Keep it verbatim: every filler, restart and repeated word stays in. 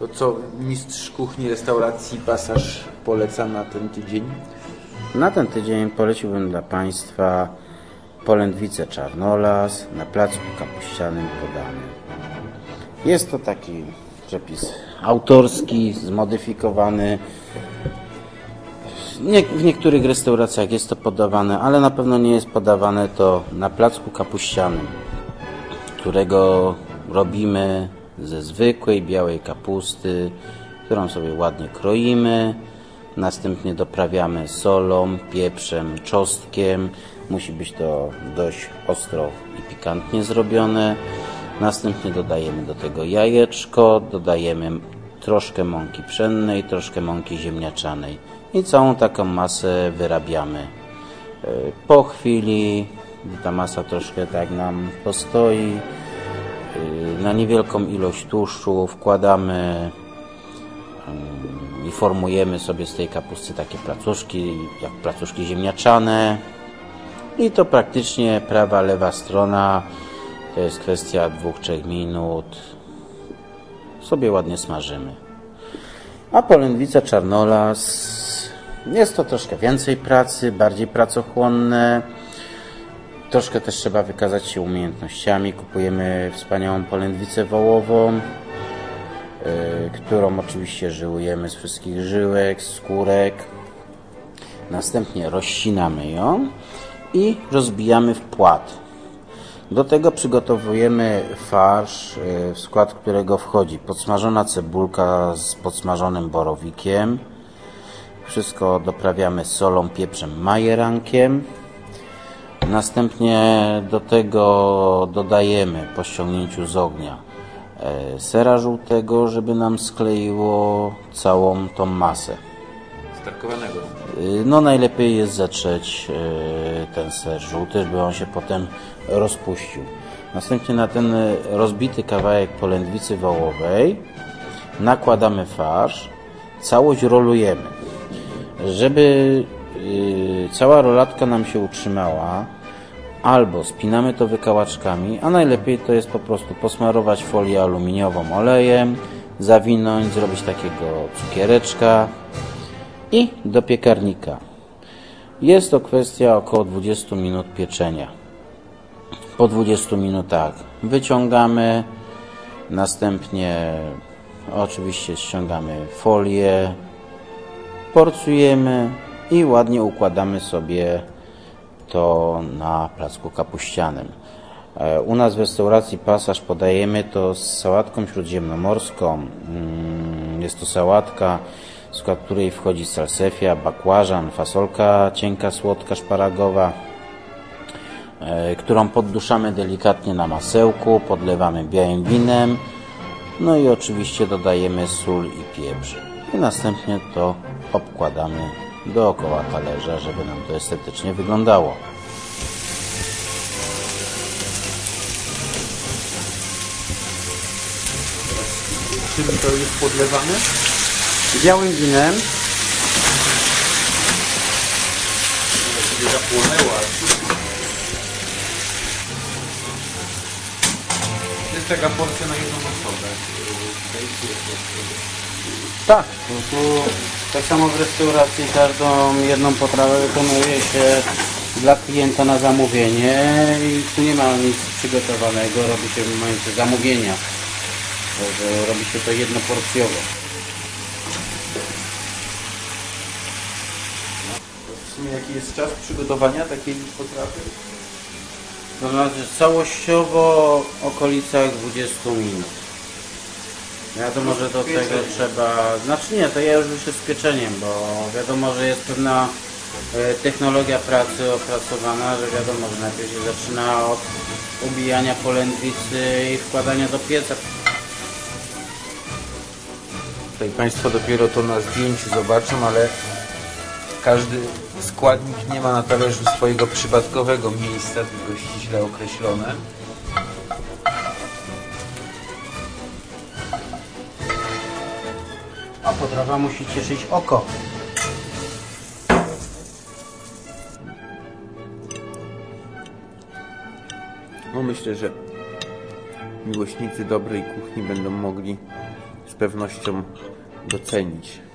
To co mistrz kuchni restauracji Pasaż poleca na ten tydzień? Na ten tydzień poleciłbym dla Państwa polędwicę czarnolas na placku kapuścianym podany. Jest to taki przepis autorski, zmodyfikowany. Nie, w niektórych restauracjach jest to podawane, ale na pewno nie jest podawane to na placku kapuścianym, którego robimy ze zwykłej białej kapusty, którą sobie ładnie kroimy. Następnie doprawiamy solą, pieprzem, czosnkiem. Musi być to dość ostro i pikantnie zrobione. Następnie dodajemy do tego jajeczko, dodajemy troszkę mąki pszennej, troszkę mąki ziemniaczanej i całą taką masę wyrabiamy. Po chwili, gdy ta masa troszkę tak nam postoi, na niewielką ilość tłuszczu wkładamy i formujemy sobie z tej kapusty takie placuszki, jak placuszki ziemniaczane. I to praktycznie prawa, lewa strona, to jest kwestia dwóch trzech minut. Sobie ładnie smażymy. A polędwica czarnolas, jest to troszkę więcej pracy, bardziej pracochłonne. Troszkę też trzeba wykazać się umiejętnościami. Kupujemy wspaniałą polędwicę wołową, yy, którą oczywiście żyłujemy z wszystkich żyłek, skórek. Następnie rozcinamy ją i rozbijamy w płat. Do tego przygotowujemy farsz, w skład którego wchodzi podsmażona cebulka z podsmażonym borowikiem. Wszystko doprawiamy solą, pieprzem, majerankiem. Następnie do tego dodajemy po ściągnięciu z ognia sera żółtego, żeby nam skleiło całą tą masę. Starkowanego. No najlepiej jest zetrzeć ten ser żółty, żeby on się potem rozpuścił. Następnie na ten rozbity kawałek polędwicy wołowej nakładamy farsz, całość rolujemy. Żeby cała rolatka nam się utrzymała, albo spinamy to wykałaczkami, a najlepiej to jest po prostu posmarować folię aluminiową olejem, zawinąć, zrobić takiego cukiereczka i do piekarnika. Jest to kwestia około dwudziestu minut pieczenia. Po dwudziestu minutach wyciągamy, następnie oczywiście ściągamy folię, porcjujemy i ładnie układamy sobie to na placku kapuścianym. U nas w restauracji Pasaż podajemy to z sałatką śródziemnomorską. Jest to sałatka, w skład której wchodzi salsefia, bakłażan, fasolka cienka, słodka, szparagowa, którą podduszamy delikatnie na masełku, podlewamy białym winem, no i oczywiście dodajemy sól i pieprz. I następnie to obkładamy dookoła talerza, żeby nam to estetycznie wyglądało. Czym to jest podlewane? Białym winem. Zapłonęła. To jest taka porcja na jedną osobę. Tak, tu tak samo w restauracji każdą jedną potrawę wykonuje się dla klienta na zamówienie i tu nie ma nic przygotowanego, robi się w momencie zamówienia. Także robi się to jednoporcjowo. W sumie jaki jest czas przygotowania takiej potrawy? To znaczy całościowo w okolicach dwudziestu minut. Wiadomo, że do tego trzeba... Znaczy nie, to ja już się z pieczeniem, bo wiadomo, że jest pewna technologia pracy opracowana, że wiadomo, że najpierw się zaczyna od ubijania polędwicy i wkładania do pieca. Tutaj Państwo dopiero to na zdjęciu zobaczą, ale każdy składnik nie ma na talerzu swojego przypadkowego miejsca, tylko ściśle określone. A potrawa musi cieszyć oko. No myślę, że miłośnicy dobrej kuchni będą mogli pewnością docenić.